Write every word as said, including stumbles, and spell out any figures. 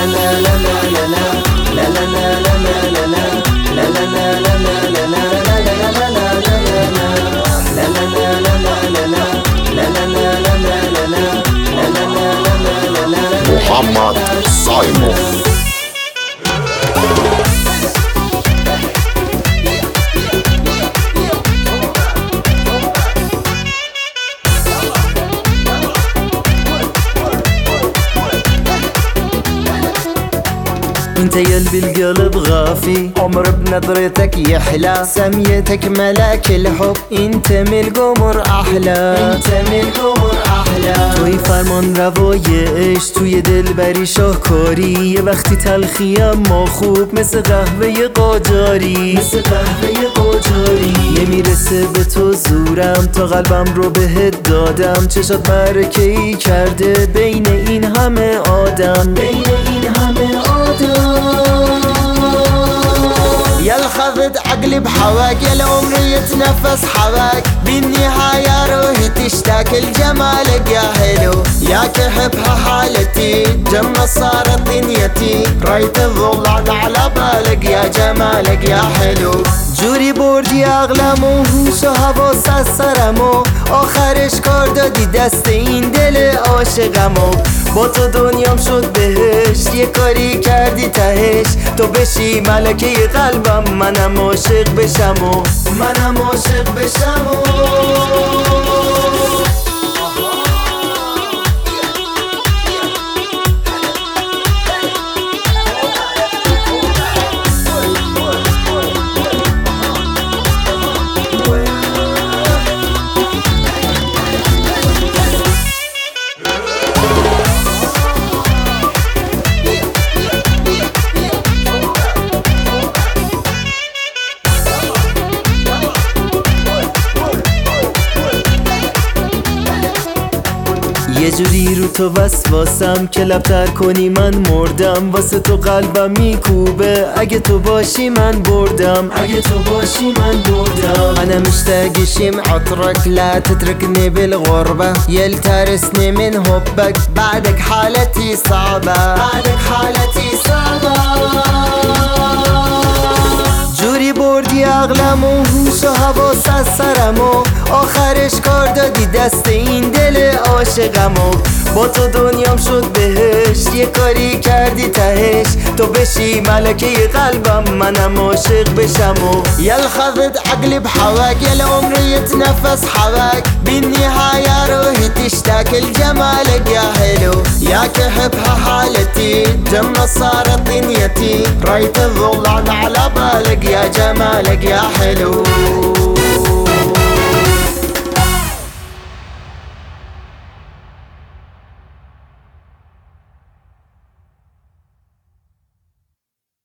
محمد سايمون. انت يلبي القلب غافي، عمر بنظرتك يحلى، سميتك ملاك الحب، انت من القمر احلى، انت من القمر احلى. توی فرمان روای عشق، توی دلبری شاهکاری، یه وقتی تلخی اما خوب، مثل قهوه قاجاری، مثل قهوه قاجاری. نمیرسه به تو زورم، تا قلبم رو بهت دادم، چشات برکه ای کرده بین این همه آدم، بین این همه آدم. يا الخفض عقلي بحواك، يا العمر يتنفس حواك، بالنهاية روحي تشتاق لجمالك يا حلو، يا كحبها حالتي، جنة صارت دنيتي، رايت الظلال على بالك يا جمالك يا حلو. جوری بردی عقلمو، هوش و حواس از سرمو، آخرش کار دادی دست این دل عاشقمو. با تو دنیام شد بهشت، یه کاری کردی تهش، تو بشی ملکه قلبم، منم عاشق بشم و منم عاشق بشم و یه جوری رو تو وسواسم که لبتر کنی من مردم، واسه تو قلبم میکوبه، اگه تو باشی من بردم، اگه تو باشی من بردم. انا مشتاق اشم عطرك، لا تتركني بالغربة، يلترسني من حبك، بعدك حالتي صعبة، بعدك حالتي صعبة. جوری بردی عقلمو، هوش و حواس از سرمو، آخرش کار دادی دست این دل عاشقمو. با تو دنیام شد بهشت، یه کاری کردی تهش، تو بشی ملکه قلبم، منم عاشق بشم و يا الخفض عقلي بحواك، يا العمر يتنفس حواك، بالنهاية روحي تشتاق لجمالك يا حلو، يا كحبها حالتي، جنة صارت دنيتي، رايت الظلال على بالك يا جمالك يا حلو.